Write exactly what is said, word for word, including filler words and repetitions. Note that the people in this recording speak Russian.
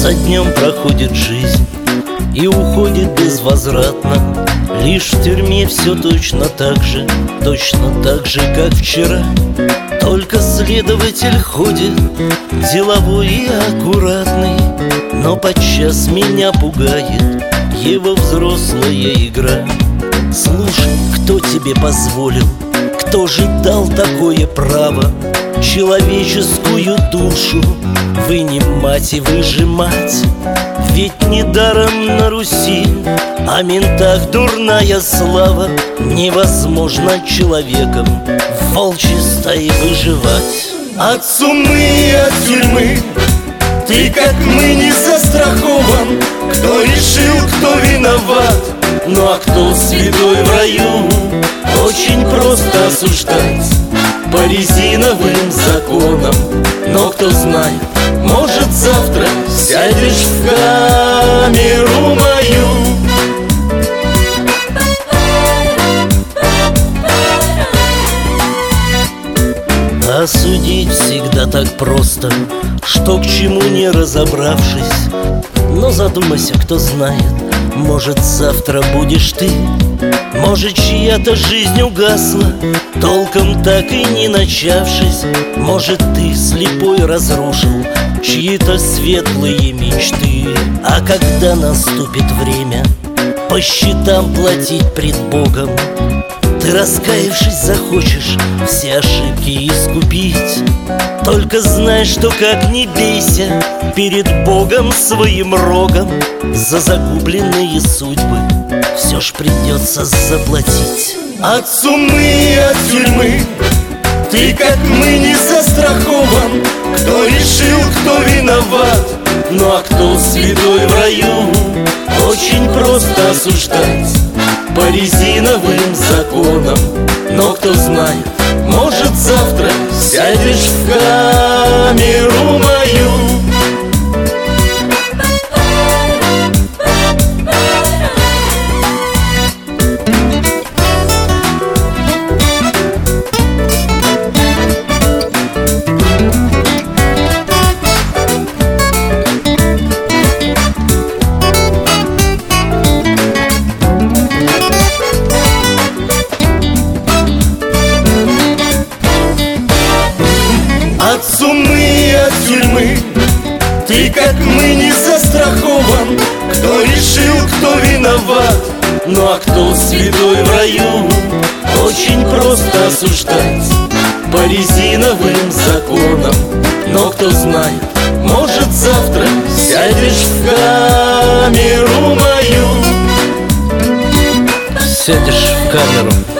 за днем проходит жизнь и уходит безвозвратно. Лишь в тюрьме все точно так же, точно так же, как вчера. Только следователь ходит деловой и аккуратный, но подчас меня пугает его взрослая игра. Слушай, кто тебе позволил, кто же дал такое право человеческую душу вынимать и выжимать? Ведь недаром на Руси о ментах дурная слава. Невозможно человеком в волчьей стае выживать. От сумы и от тюрьмы ты, как мы, не застрахован. Кто решил, кто виноват, ну а кто святой в раю, очень просто осуждать по резиновым законам. Но кто знает, может, завтра сядешь в камеру мою. А судить всегда так просто, что к чему не разобравшись. Но задумайся, кто знает, может, завтра будешь ты. Может, чья-то жизнь угасла, толком так и не начавшись. Может, ты слепой разрушил чьи-то светлые мечты. А когда наступит время по счетам платить пред Богом, ты, раскаявшись, захочешь все ошибки искупить. Только знай, что как ни бейся перед Богом своим рогом, за загубленные судьбы все ж придется заплатить. От сумы и от тюрьмы ты, как мы, не застрахован. Кто решил, кто виноват, ну а кто святой в раю, очень просто осуждать по резиновым законам. Но кто знает, может, завтра сядешь в камеру мою. От сумы и от тюрьмы ты, как мы, не застрахован. Кто решил, кто виноват, ну а кто святой в раю, очень просто осуждать по резиновым законам. Но кто знает, может, завтра сядешь в камеру мою. Сядешь в камеру.